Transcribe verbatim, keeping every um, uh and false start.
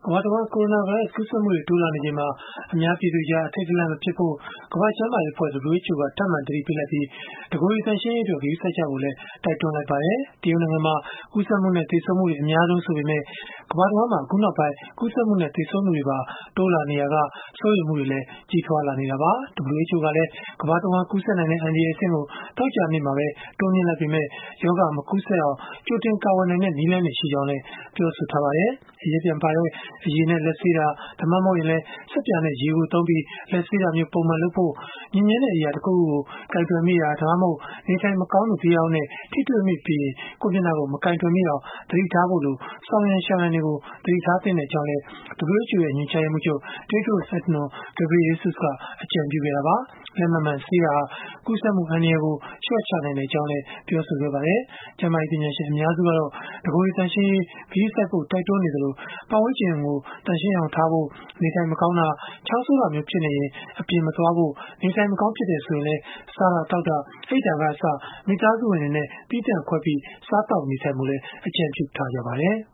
ကမ္ဘာတဝန်း ကိုရိုနာဗိုင်းရပ်စ် ကူးစက်မှုတွေ တိုးလာနေချိန်မှာ အများပြည်သူကြား အထိတ်တလန့် မဖြစ်ဖို့ ကမ္ဘာ့ကျန်းမာရေးအဖွဲ့ (ဒဘလျူ အိုက်ချ်အို) က ထပ်မံသတိပေးလိုက်ပြီး တကိုယ်ရေသန့်ရှင်းရေးအတွက် ဂရုစိုက်ကြဖို့လည်း တိုက်တွန်းလိုက်ပါတယ်။ တရုတ်နိုင်ငံမှာ ကူးစက်မှုနဲ့ သေဆုံးမှုတွေ အများဆုံး ဆိုပေမဲ့ ကမ္ဘာတဝန်းမှာ အခုနောက်ပိုင်း ကူးစက်မှုနဲ့ သေဆုံးသူတွေပါ တိုးလာနေရာက စိုးရိမ်မှုတွေလည်း ကြီးထွားလာနေတာပါ။ ဒဘလျူ အိုက်ချ်အို ကလည်း ကမ္ဘာတဝန်း ကူးစက်နိုင်တဲ့ အန္တရာယ်အဆင့်ကို သောကြာနေ့မှာပဲ တိုးမြှင့်လိုက်ပေမဲ့ ရောဂါမကူးစက်အောင် ကြိုတင်ကာကွယ်နိုင်တဲ့ နည်းလမ်းတွေ ရှိကြောင်းလည်း ပြောဆိုထားပါတယ်။ အရက်ပြန်ပါတဲ့ အရည်နဲ့ လက်ဆေးတာ၊ ဒါမှမဟုတ်ရင်လည်း ဆပ်ပြာနဲ့ ရေကိုသုံးပြီး လက်ဆေးတာမျိုး ပုံမှန်လုပ်ဖို့၊ ညစ်ညမ်းတဲ့ အရာတခုခုကို ကိုင်တွယ်မိတာ၊ ဒါမှမဟုတ် နေထိုင်မကောင်းသူ တယောက်ယောက်နဲ့ ထိတွေ့မိပြီးရင် ကိုယ့်မျက်နှာကို မကိုင်တွယ်မိအောင် သတိထားဖို့လို ဆောင်ရန်ရှောင်ရန်တွေကို သတိထားသင့်ကြောင်းလည်း ဒဘလျူ အိုက်ချ်အို ညွှန်ကြားရေးမှူးချုပ် Tedros Adhanom Ghebreyesus က အကြံပြုခဲ့တာပါ။ လက်မှန်မှန်ဆေးတာဟာ ကူးစက်မှု အန္တရာယ်ကို လျှော့ချနိုင်ကြောင်းလည်း ပြောပါတယ်။ ကျန်းမာရေး ပညာရှင် အများစုကတော့ တကိုယ်ရေသန့်ရှင်းရေး ဂရုစိုက်ဖို့ တိုက်တွန်းနေသလို ပတ်ဝန်းကျင်ကို သန့်ရှင်းအောင်ထားဖို့၊ နေထိုင်မကောင်းတာ၊ ချောင်းဆိုးတာမျိုး ဖြစ်နေရင် အပြင်မသွားဖို့၊ နေထိုင်မကောင်း ဖြစ်တယ်ဆိုရင်လည်း စားတာသောက်တာ၊ အိပ်တာကအစ မိသားစုဝင်တွေနဲ့ သီးသန့်ခွဲပြီး စားသောက်နေထိုင်ဖို့လည်း အကြံပြုထားကြပါတယ်။